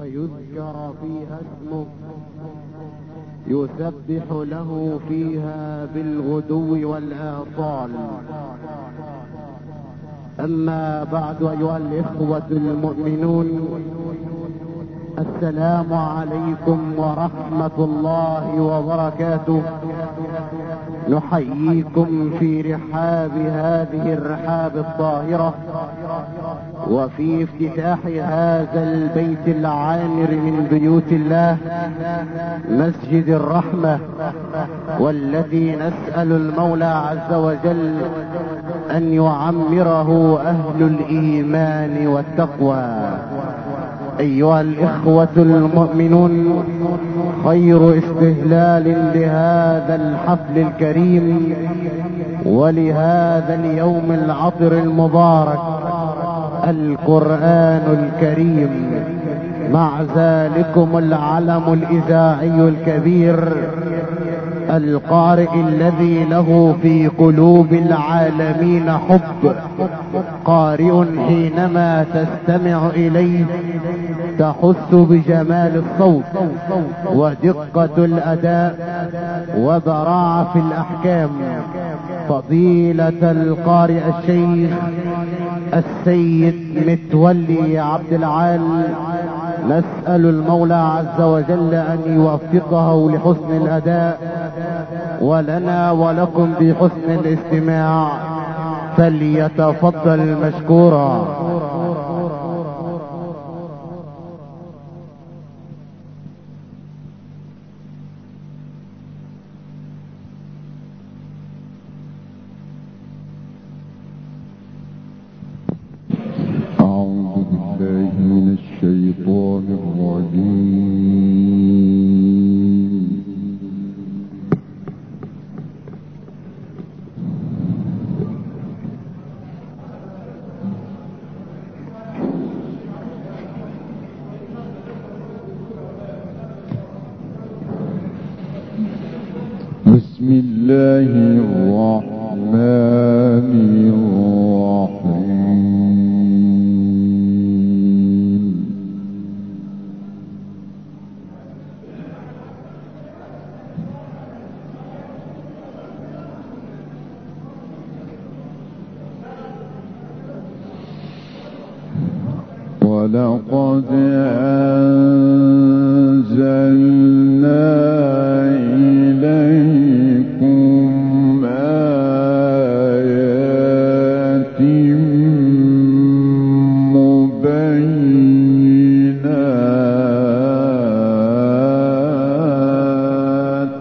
ويذكر فيها اسمه يسبح له فيها بالغدو والآصال. أما بعد، أيها الإخوة المؤمنون، السلام عليكم ورحمة الله وبركاته. نحييكم في رحاب هذه الرحاب الطاهرة، وفي افتتاح هذا البيت العامر من بيوت الله، مسجد الرحمة، والذي نسأل المولى عز وجل أن يعمره أهل الإيمان والتقوى. أيها الإخوة المؤمنون، خير استهلال لهذا الحفل الكريم ولهذا اليوم العطر المبارك القرآن الكريم، مع ذلكم العلم الإذاعي الكبير، القارئ الذي له في قلوب العالمين حب، قارئ حينما تستمع إليه تحس بجمال الصوت ودقة الأداء وبراعة في الأحكام. فضيلة القارئ الشيخ السيد متولي عبد العال، نسأل المولى عز وجل أن يوفقه لحسن الأداء ولنا ولكم بحسن الاستماع، فليتفضل مشكورا. أعوذ بالله من الشيطان الرجيم. بسم الله الرحمن الرحيم. ولقد أنزلنا إليكم آيات مبينات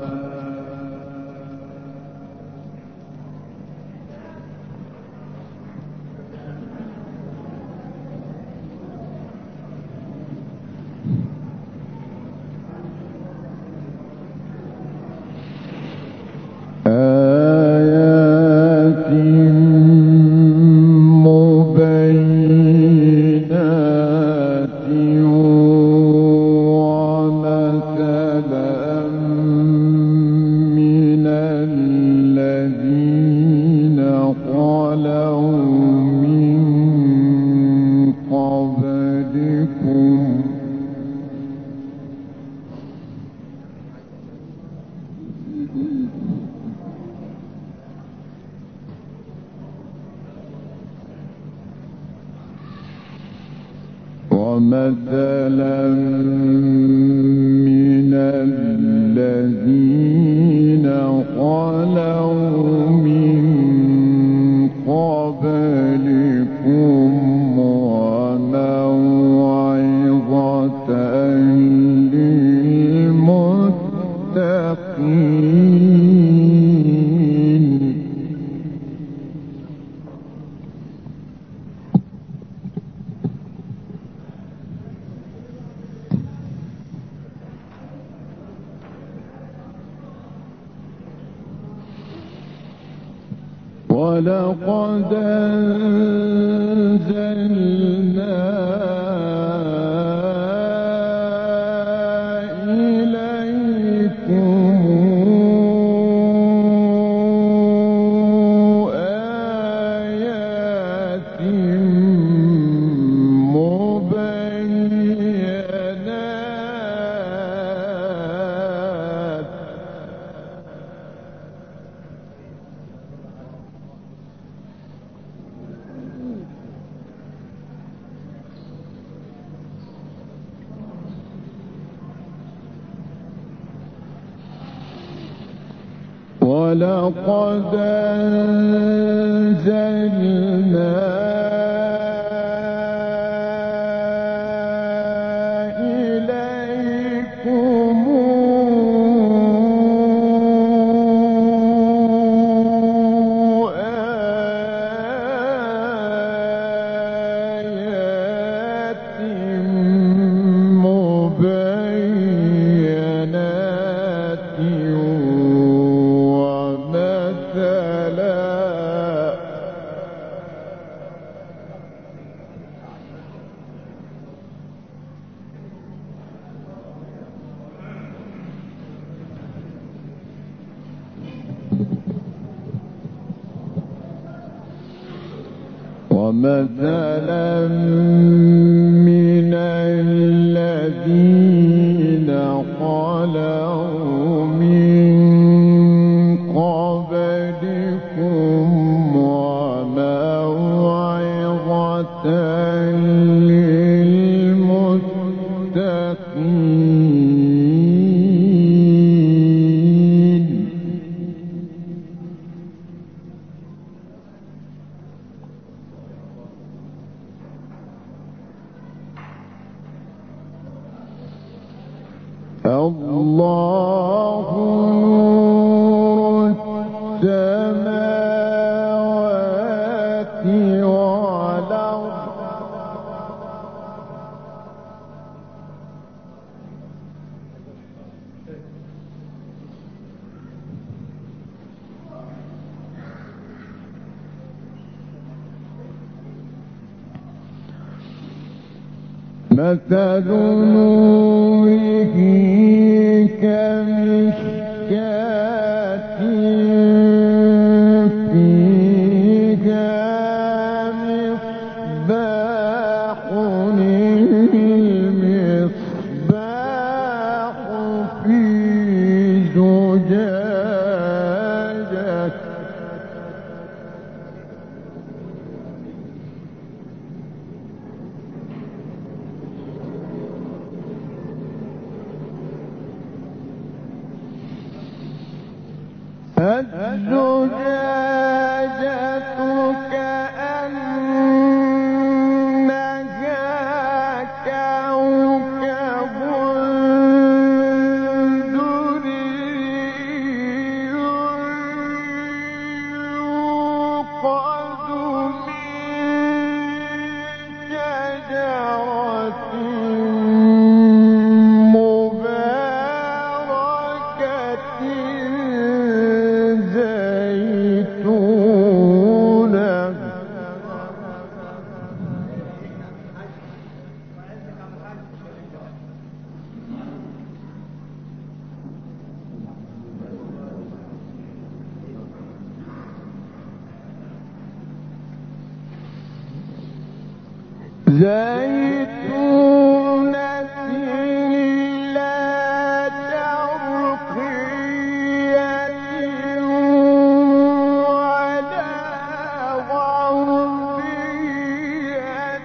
ومثلا من الذين خلوا من قبلكم ومثلا من الذين خلوا من قبلكم وموعظة للمتقين. ولقد أنزلنا إليكم آيات مبينات ولقد أنزلنا إليكم آيات مبينات ومثلا من الذين خلوا من قبلكم وموعظة للمتقين. الله نور السماوات والأرض مثل نوره كمشكاة فيها مصباح المصباح في زجاجة الزجاجة كأنها كوكب دري يوقد من شجرة مباركة زيتونة لا شرقية ولا غربية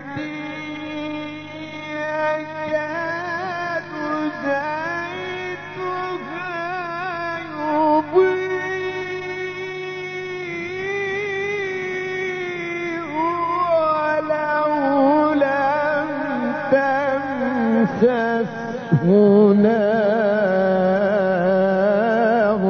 يكاد زيتها يضيء ولو لم تمسسه نار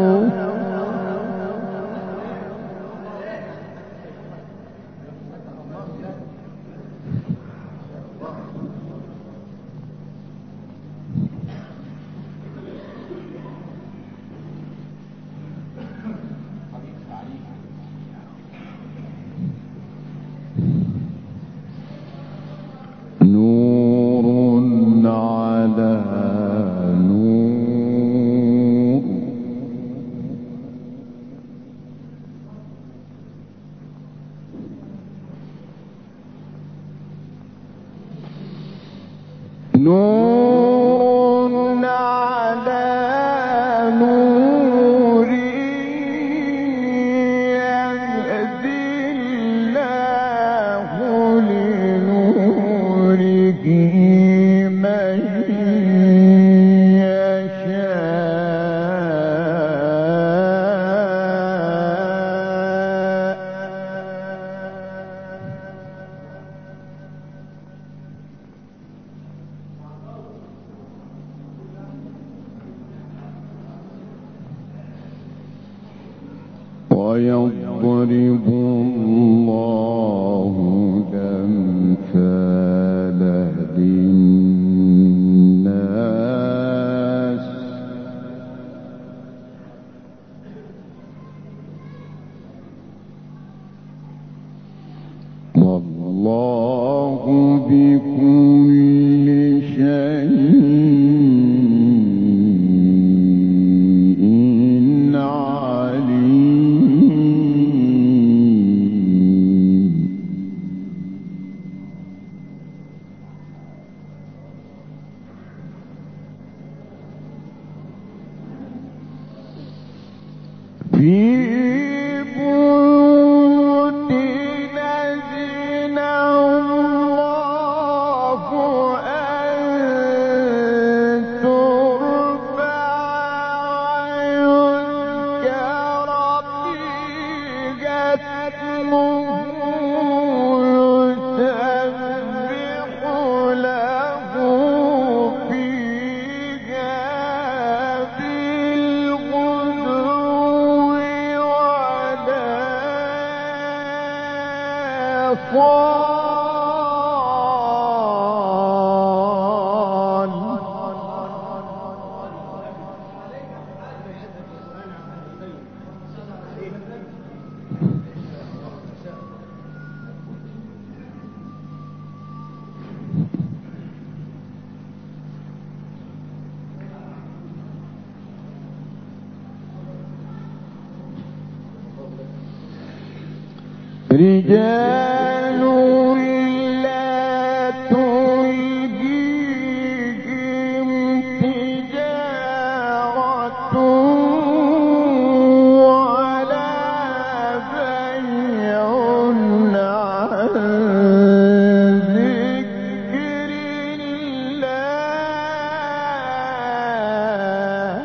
نور على نور نور على نور يهدي الله لنوره من ويضرب الله الأمثال للناس والله بكل شيء رجال لا تلهيهم تجارة ولا بيع عن ذكر الله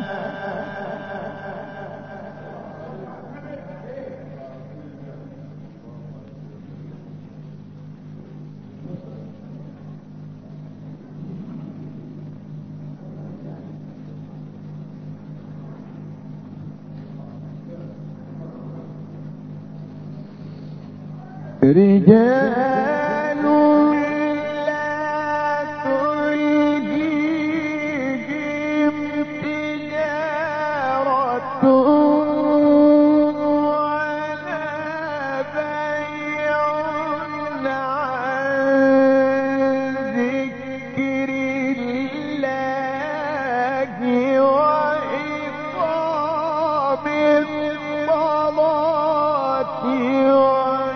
رجال لا تلهيهم تجارة ولا بيع عن ذكر الله وإقام الصلاة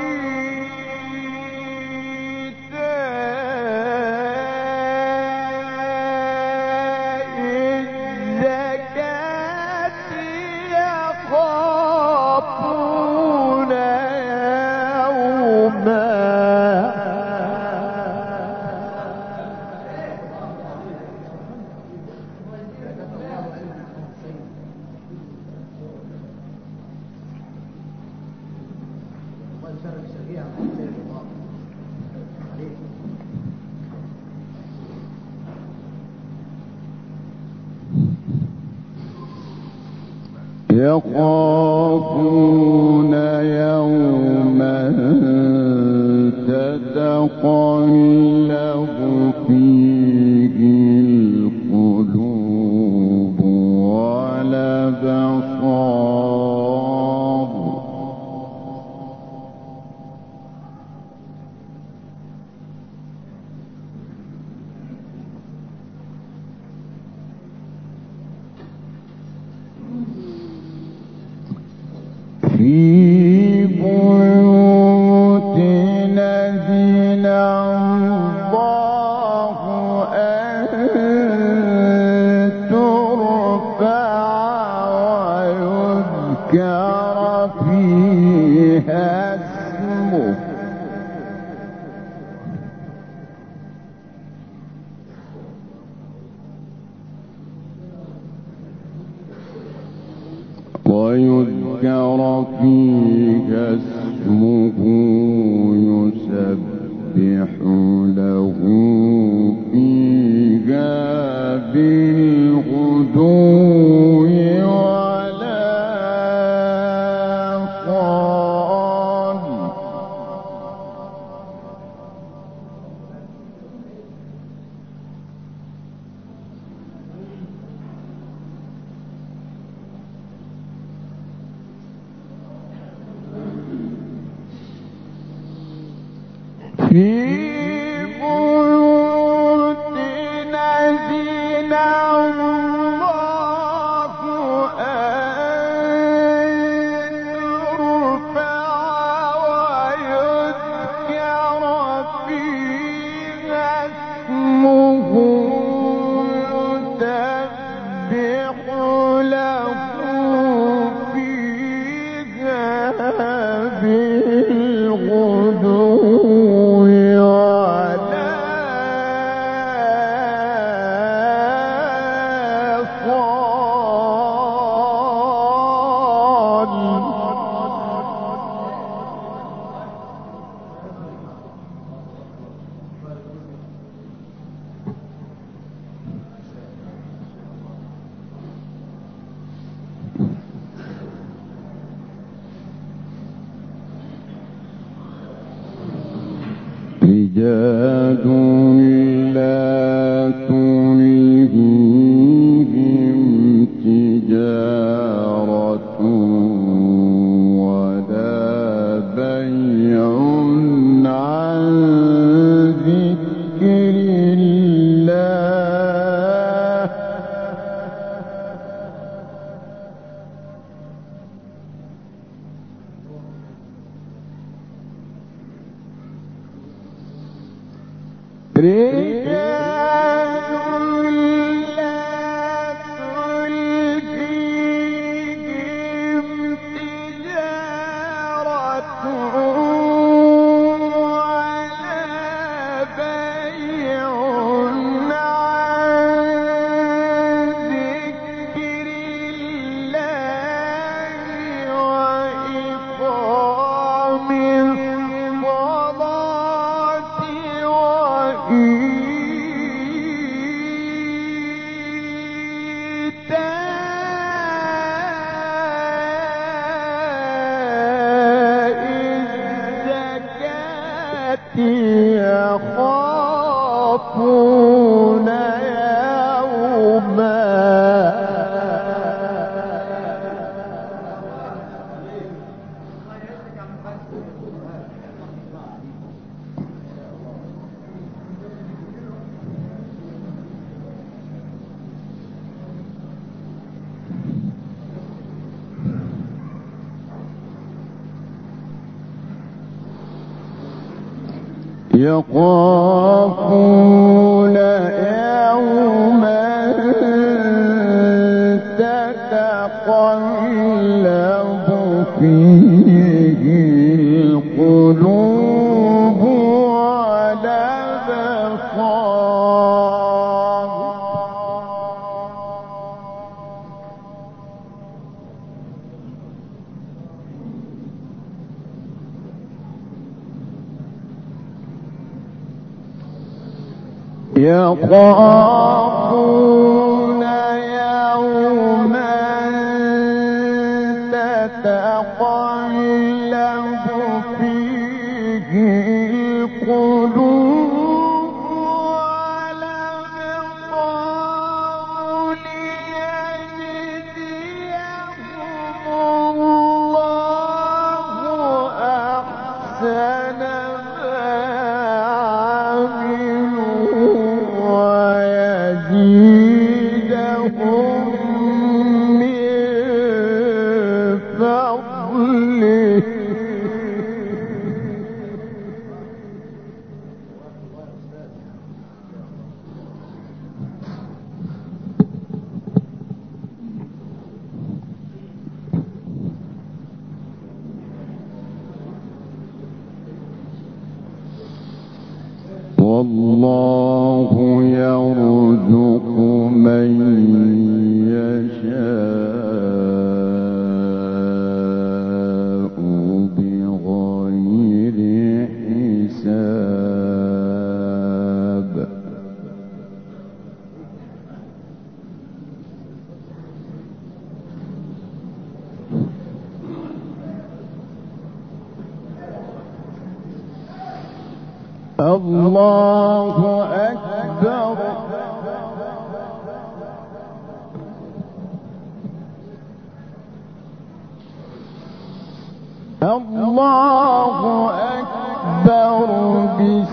يخافون يوما تتقلب فيه القلوب والأبصار في بيوت أذن الله أن ترفع ويذكر فيها اسمه يسبح له فيها بالغدو والآصال رجال لا تلهيهم تجارة ولا بيع عن ذكر الله يخافون يوما يخافون يوما تتقلب فيه القلوب والأبصار يخافون يوما تتقلب فيه القلوب والأبصار ليجزيهم الله أحسن ويزيدهم من فضله والله يرزق من يشاء بغير حساب الله أكبر الله أكبر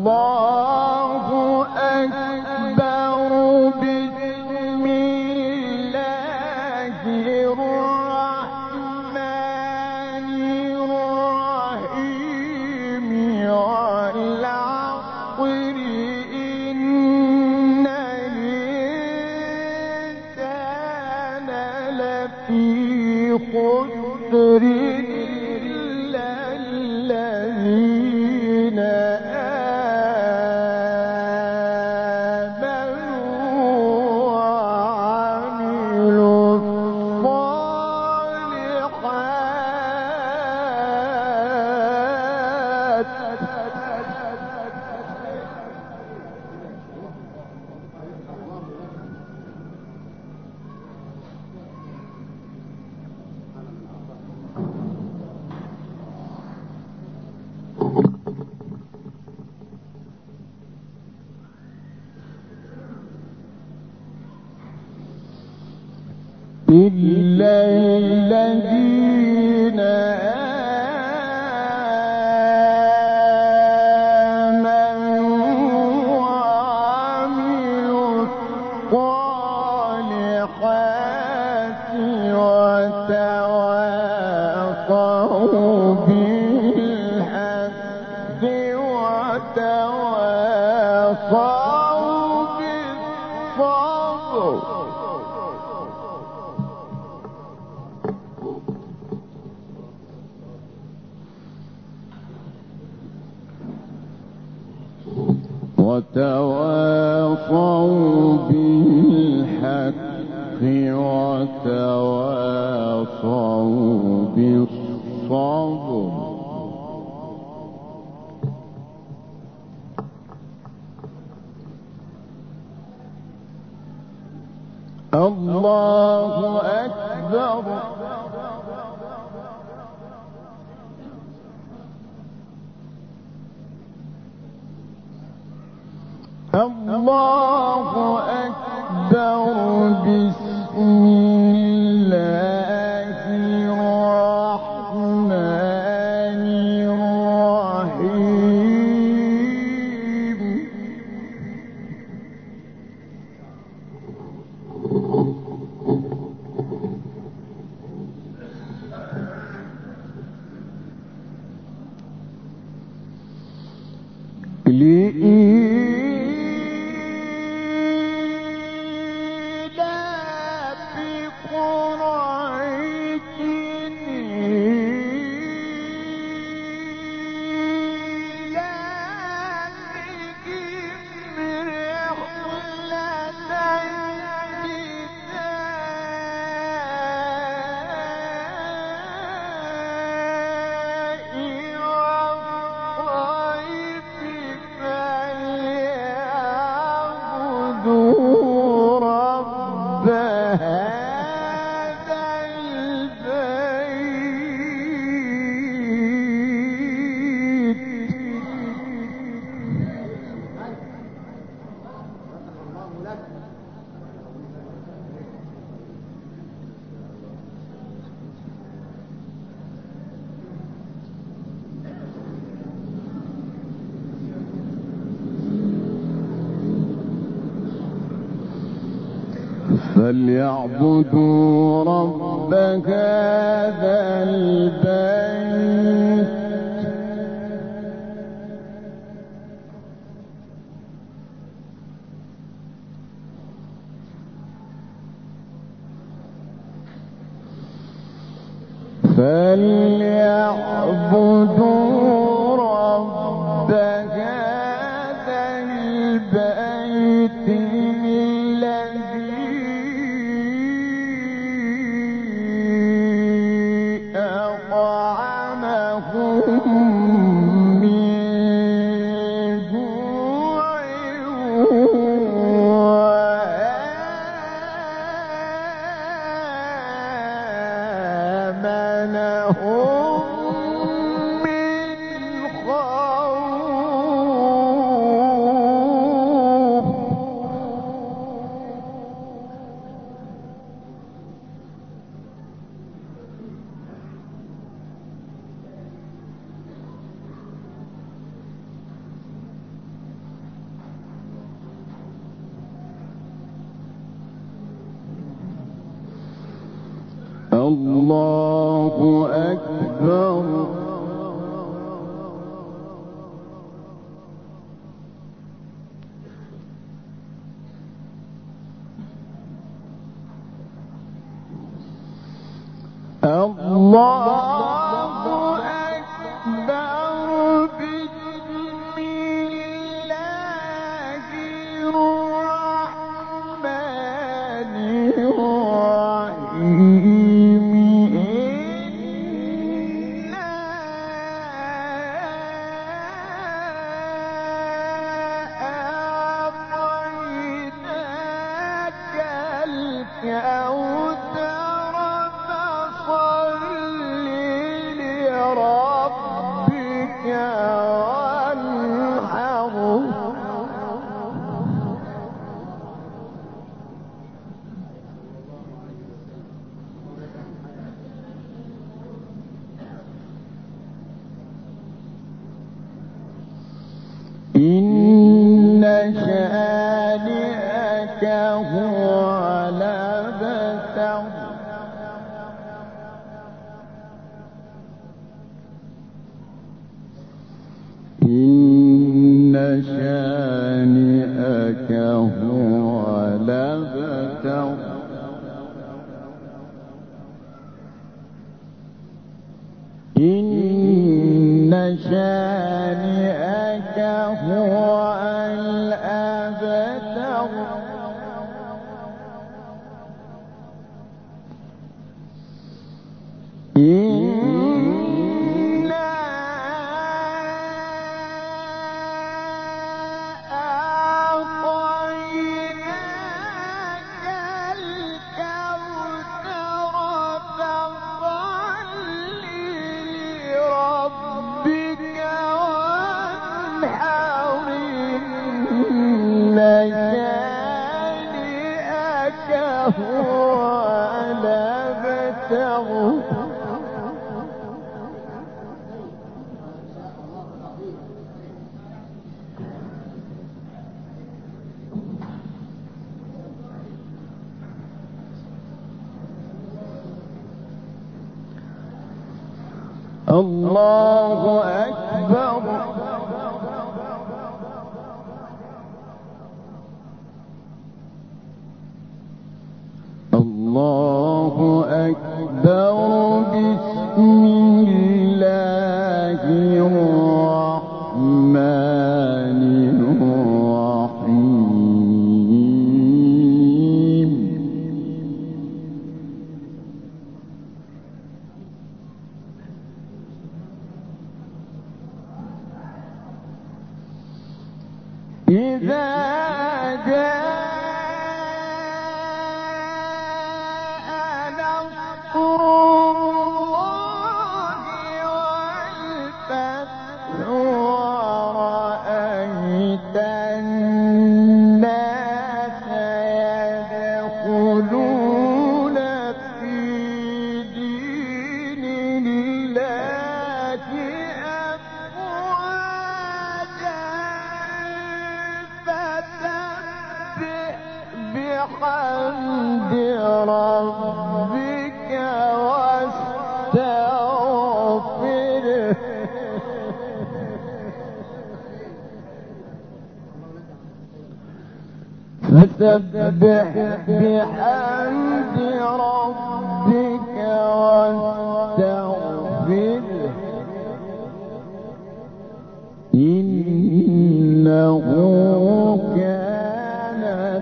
إلا الذين آمنوا وعملوا الصالحات وتواصوا بالحق وتواصوا بالصبر وتواصوا بالحق وتواصوا بالصبر الله أكبر الله أكبر بسم الله الرحمن الرحيم فليعبدوا رب هذا البيت فليعبدوا رب هذا البيت الله أكبر. إن شانئك هو الأبتر. إن شانئك هو الأبتر. إن شانئك هو الأبتر. إنا أعطيناك الكوثر فصل لربك وانحر. إن شانئك هو الأبتر. الله أكبر. الله أكبر. بسم الله الرحمن الرحيم. إذا جاء نصر الله والفتح ورأيت الناس يدخلون في دين الله أفواجا فسبح بحمد ربك واستغفره. فسبح بحمد ربك واستغفره. إنه كان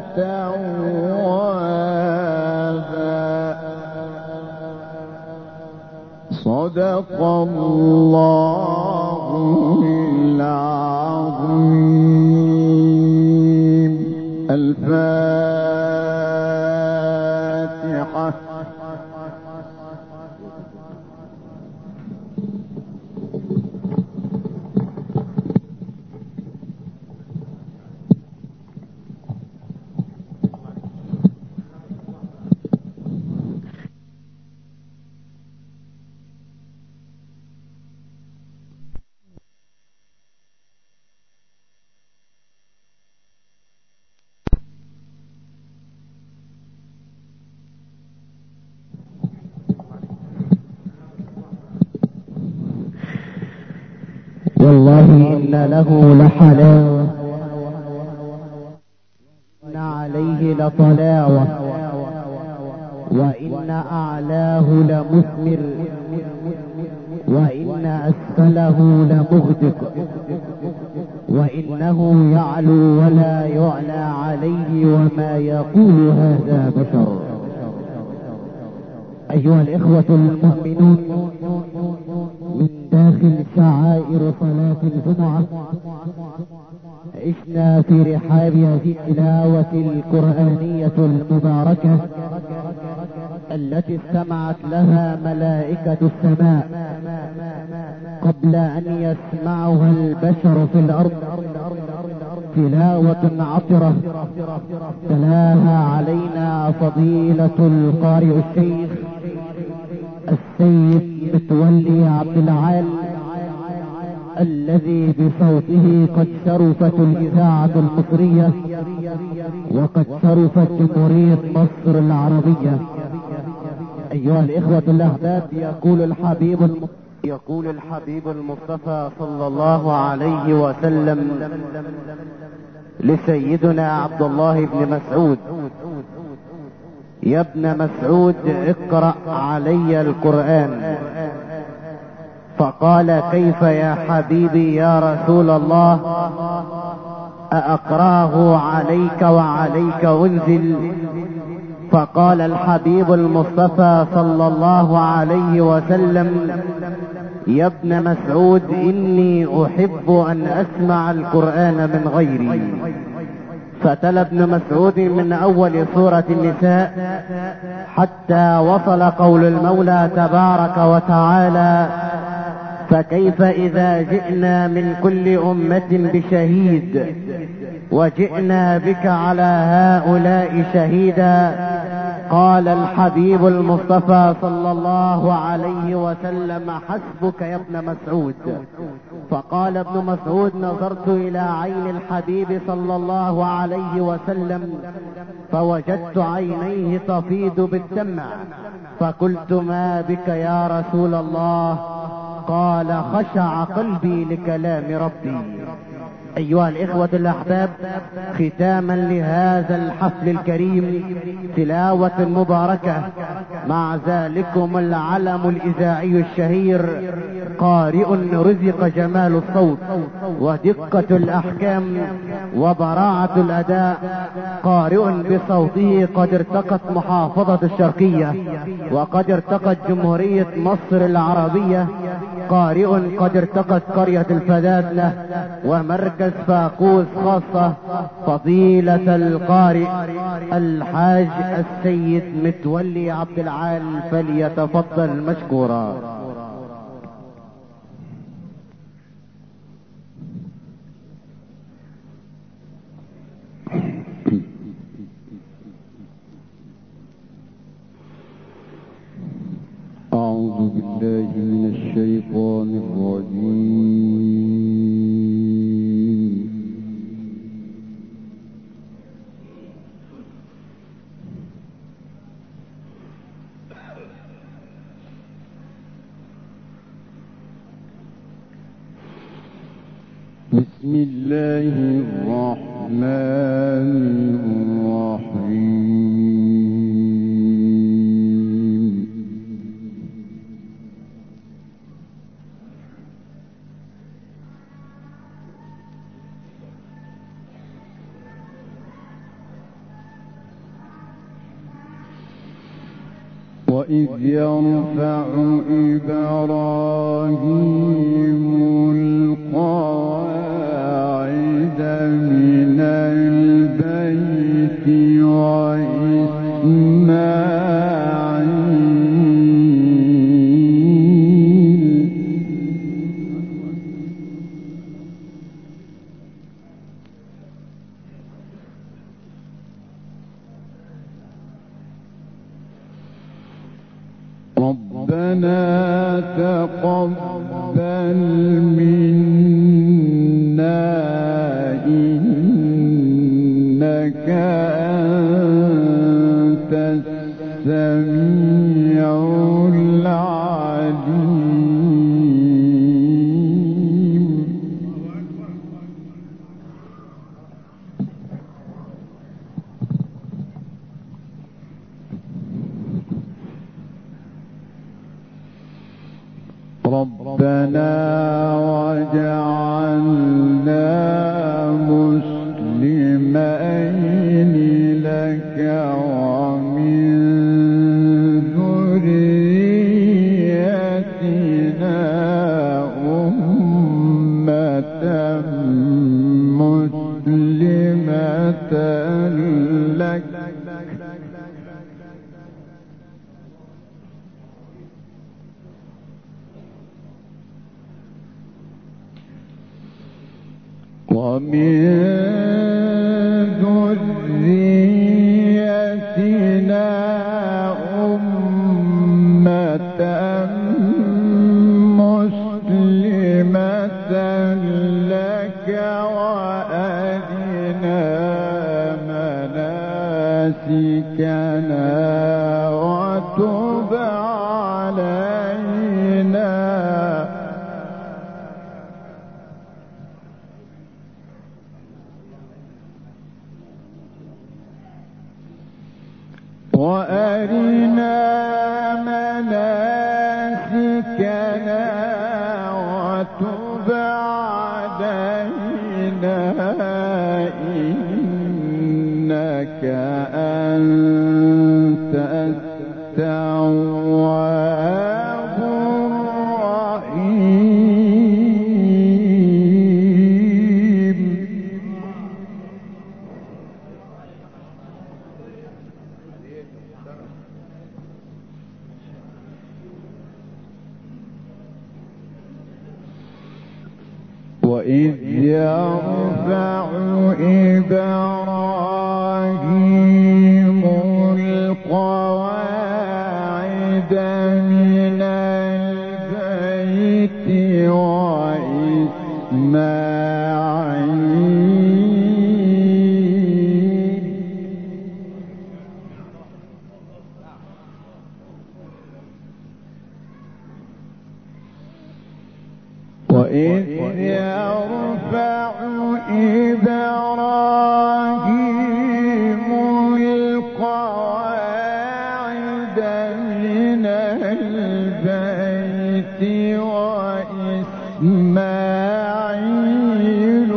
توابا. صدق الله العظيم. الفاتحة. والله إن له لحلاوة إن عليه لطلاوة وإن أعلاه لمثمر وإن أسفله لمغدق وإنه يعلو ولا يعلى عليه وما يقول هذا بشر. أيها الإخوة المؤمنون، من داخل شعائر صلاة الجمعة عشنا في رحاب هذه التلاوة القرآنية المباركة التي استمعت لها ملائكة السماء قبل أن يسمعها البشر في الأرض. تلاوة عطرة تلاها علينا فضيلة القارئ الشيخ السيد متولي عبد العال، الذي بصوته قد شرفت الإذاعة المصرية وقد شرفت جمهورية مصر العربية. أيها الإخوة الأحباب، يقول الحبيب المصطفى صلى الله عليه وسلم لسيدنا عبد الله بن مسعود: يا ابن مسعود اقرأ علي القرآن. فقال: كيف يا حبيبي يا رسول الله، أأقرأه عليك وعليك أنزل؟ فقال الحبيب المصطفى صلى الله عليه وسلم: يا ابن مسعود إني أحب أن أسمع القرآن من غيري. فتلا ابن مسعود من أول سورة النساء حتى وصل قول المولى تبارك وتعالى: فكيف إذا جئنا من كل أمة بشهيد وجئنا بك على هؤلاء شهيدا. قال الحبيب المصطفى صلى الله عليه وسلم: حسبك يا ابن مسعود. فقال ابن مسعود: نظرت إلى عين الحبيب صلى الله عليه وسلم فوجدت عينيه تفيض بالدمع، فقلت: ما بك يا رسول الله؟ قال: خشع قلبي لكلام ربي. أيها الإخوة الأحباب، ختاما لهذا الحفل الكريم تلاوة مباركة مع ذلكم العلم الإذاعي الشهير، قارئ رزق جمال الصوت ودقة الأحكام وبراعة الأداء، قارئ بصوته قد ارتقت محافظة الشرقية وقد ارتقت جمهورية مصر العربية، قارئ قد ارتقت قرية الفدادنة ومركز فاقوس خاصة، فضيلة القارئ الحاج السيد متولي عبد العال، فليتفضل مشكورا. أعوذ بالله من الشيطان الرجيم. بسم الله الرحمن الرحيم. وإذ يرفع إبراهيم القواعد من البيت وإسماعيل ربنا تقبل منا إنك أنت السميع العليم. ربنا وجعلنا مسلمين لك ومن ذريتنا أمة مسلمة لك ومن ذريتنا أمة مسلمة لك وأرنا مناسكنا وتب علينا وأرنا مناسكنا وتب علينا إنك أنت التواب الرحيم وإذ يرفع إبراهيم القواعد من البيت وإذ يرفع إبراهيم القواعد من البيت وإسماعيل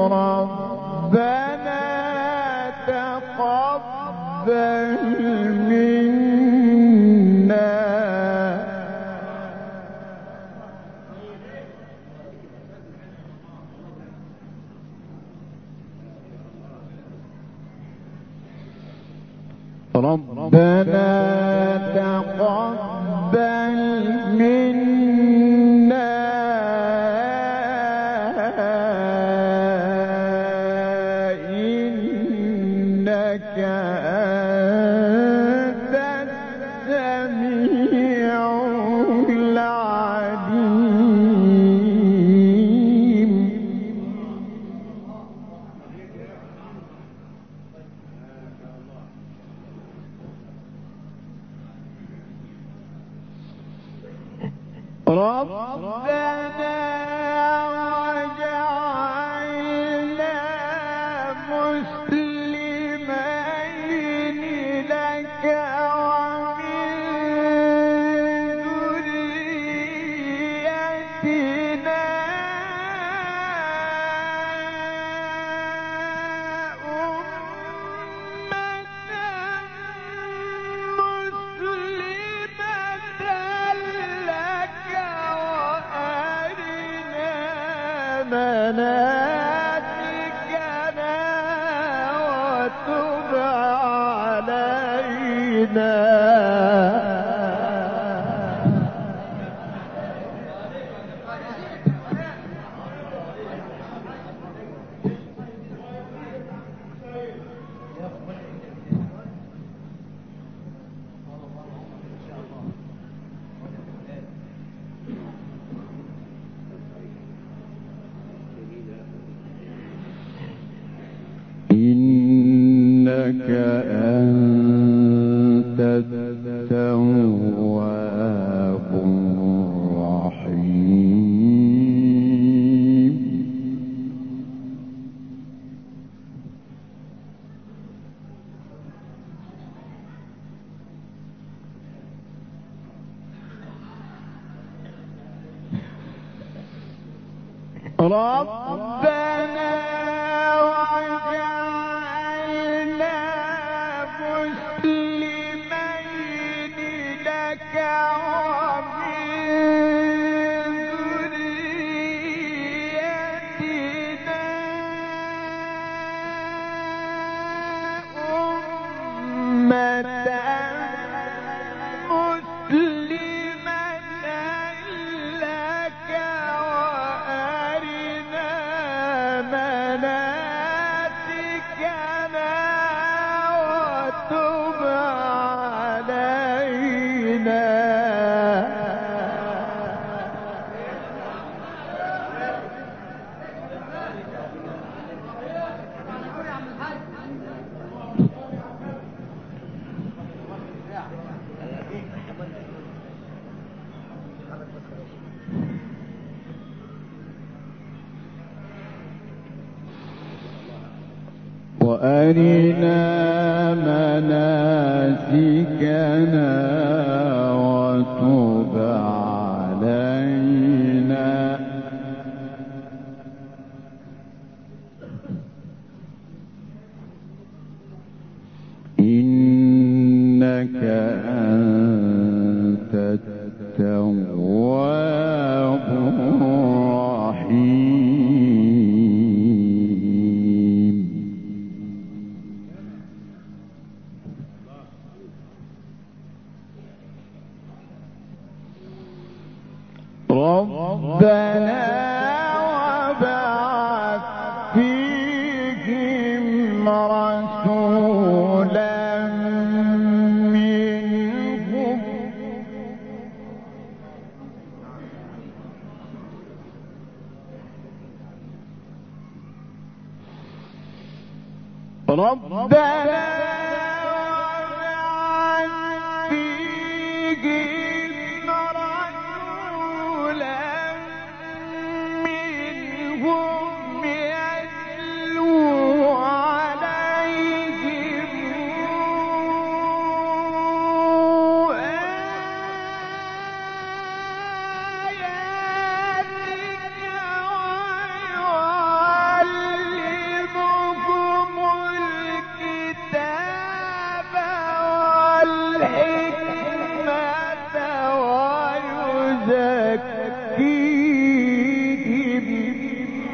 ربنا تقبل منا ربنا تقبل منا إنك أنت السميع العليم ربنا وجعلنا مسلمين لك ومن ذريتنا مناسكنا وتب علينا إنك أنت التواب ربنا وجعلنا مسلمين لك ومن ذريتنا أمة مسلمة لك وأرنا مناسكنا وتب علينا. وأرنا مناسكنا وتب علينا إنك أنت التواب الرحيم. ربنا وابعث فيهم رسولا منهم يتلو عليهم آياتك ويعلمهم الكتاب والحكمة ويزكيهم.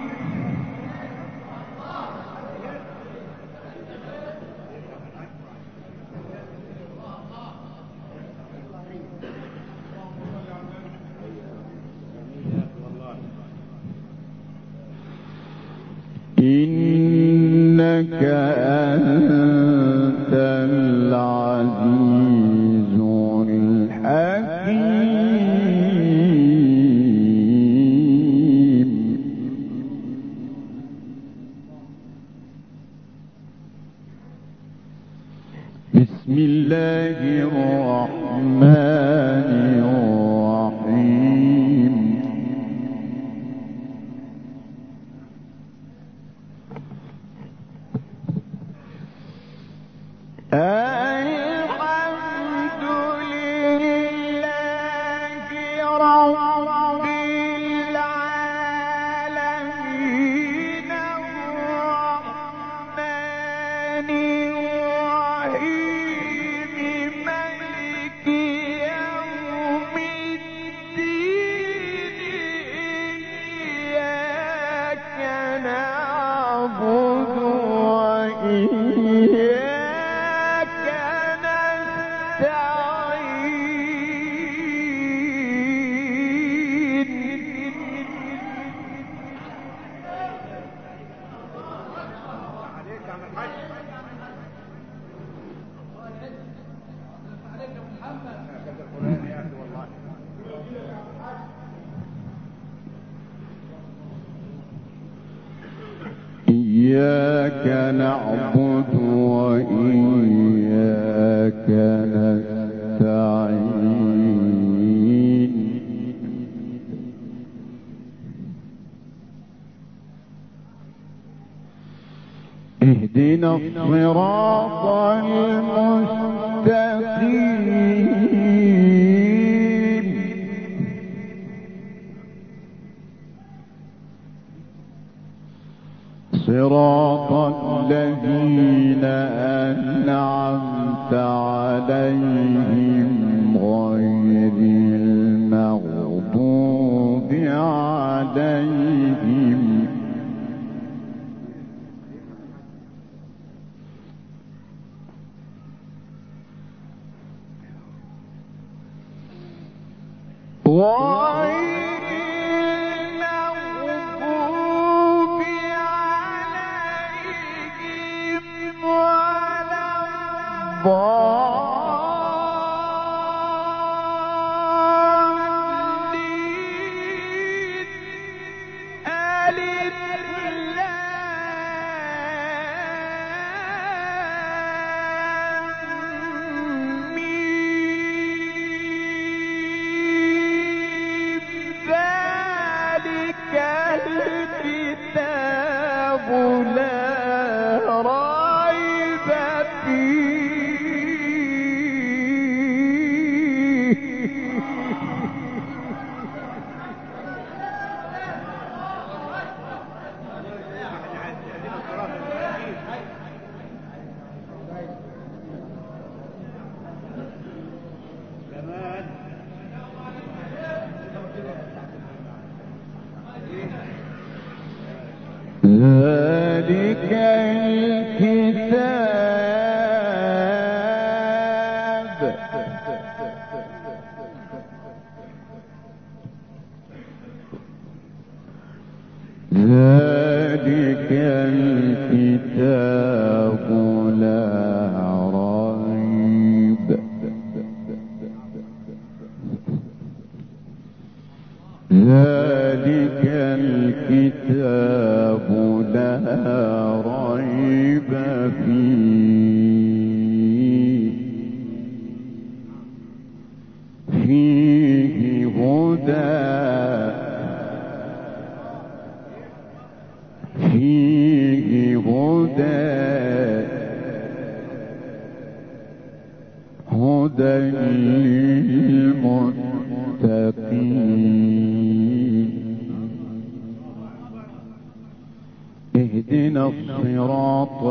إنك أنت العزيز الحكيم. بسم الله الرحمن الرحيم. الحمد لله رب العالمين الرحمن الرحيم مالك يوم الدين إياك نعبد وإياك إياك نعبد وإياك نستعين. اهدنا الصراط المستقيم. عليهم غير المغضوب عليهم ذلك الكتاب لا ريب ذلك الكتاب لا ريب فيه هدى للمتقين اهدنا الصراط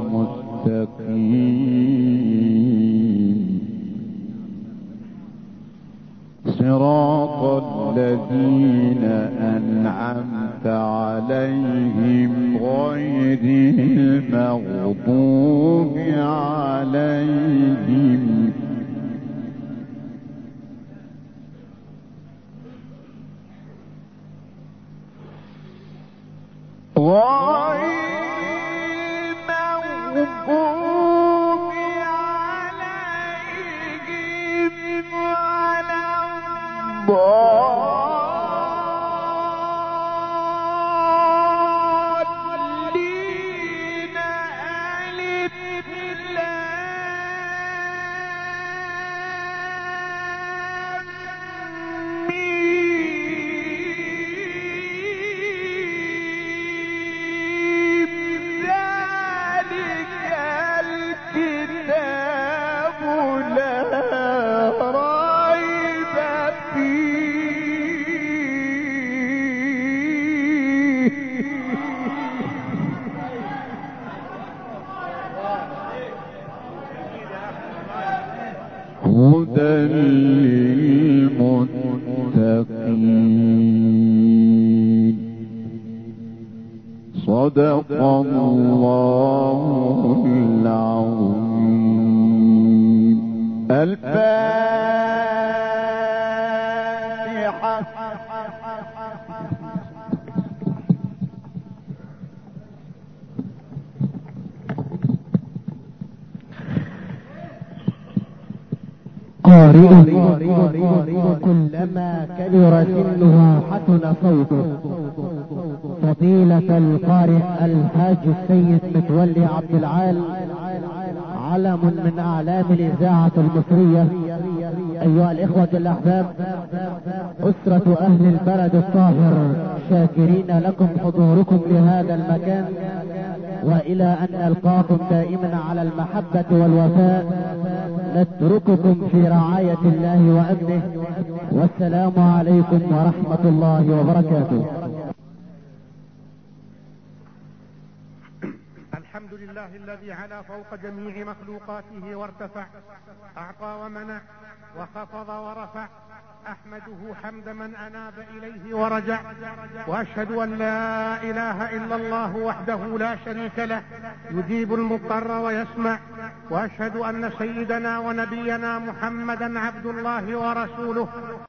المستقيم صراط الذين أنعمت عليهم غير المغضوب عليهم هدى للمتقين صدق الله العظيم. الفاتحة. قارئ كلما كبر سنه حسن صوته. فضيلة القارئ الحاج السيد متولي عبد العال علم من أعلام الإذاعة المصرية. أيها الإخوة الأحباب، أسرة أهل البلد الطاهر شاكرين لكم حضوركم لهذا المكان، وإلى أن نلقاكم دائما على المحبة والوفاء نترككم في رعاية الله وأمنه، والسلام عليكم ورحمة الله وبركاته. الحمد الحمد لله الذي علا فوق جميع مخلوقاته وارتفع، أعطى ومنع وخفض ورفع، أحمده حمد من أناب إليه ورجع، وأشهد أن لا إله إلا الله وحده لا شريك له يجيب المضطر ويسمع، وأشهد أن سيدنا ونبينا محمدا عبد الله ورسوله